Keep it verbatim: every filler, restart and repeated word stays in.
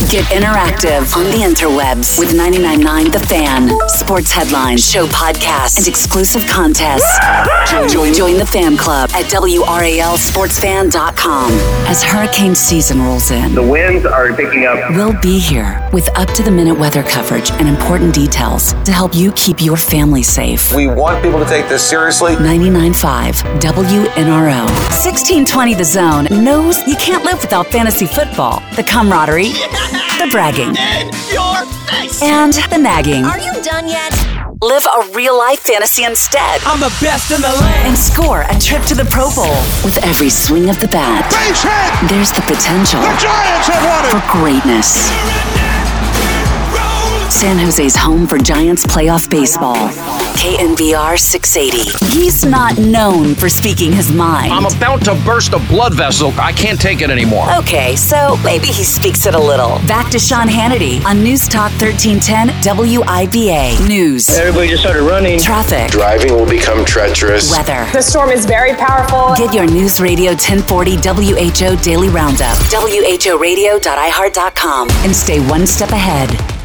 Get interactive on the interwebs with ninety-nine point nine The Fan. Sports headlines, show podcasts, and exclusive contests. Join, join the fan club at W R A L sports fan dot com. As hurricane season rolls in, the winds are picking up. We'll be here with up-to-the-minute weather coverage and important details to help you keep your family safe. We want people to take this seriously. ninety-nine point five W N R O. sixteen twenty The Zone knows you can't live without fantasy football. The camaraderie, the bragging, In your face! and the nagging. Are you done yet? Live a real-life fantasy instead. I'm the best in the land. And score a trip to the Pro Bowl. With every swing of the bat, Base hit! there's the potential The Giants have won it! for greatness. San Jose's home for Giants playoff baseball. K N V R six eighty. He's not known for speaking his mind. I'm about to burst a blood vessel. I can't take it anymore. Okay, so maybe he speaks it a little. Back to Sean Hannity on News Talk thirteen ten W I B A. News, Everybody just started running. traffic, Driving will become treacherous. weather. The storm is very powerful. Get your News Radio ten forty W H O Daily Roundup. W H O radio dot i heart dot com and stay one step ahead.